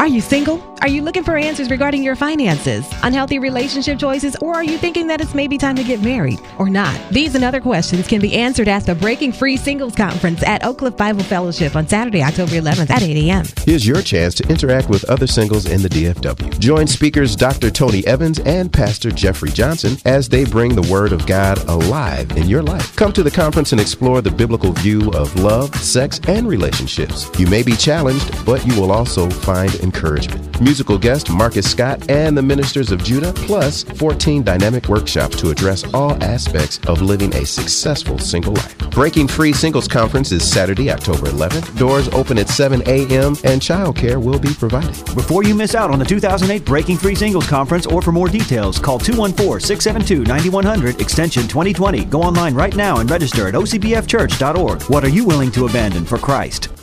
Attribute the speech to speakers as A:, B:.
A: you single? Are you looking for answers regarding your finances, unhealthy relationship choices, or are you thinking that it's maybe time to get married or not? These and other questions can be answered at the Breaking Free Singles Conference at Oak Cliff Bible Fellowship on Saturday, October 11th at 8 a.m.
B: Here's your chance to interact with other singles in the DFW. Join speakers Dr. Tony Evans and Pastor Jeffrey Johnson as they bring the Word of God alive in your life. Come to the conference and explore the biblical view of love, sex, and relationships. You may be challenged, but you will also find encouragement. Musical guest Marcus Scott and the Ministers of Judah, plus 14 dynamic workshops to address all aspects of living a successful single life. Breaking Free Singles Conference is Saturday, October 11th. Doors open at 7 a.m. and childcare will be provided.
C: Before you miss out on the 2008 Breaking Free Singles Conference, or for more details, call 214-672-9100, extension 2020. Go online right now and register at ocbfchurch.org. What are you willing to abandon for Christ?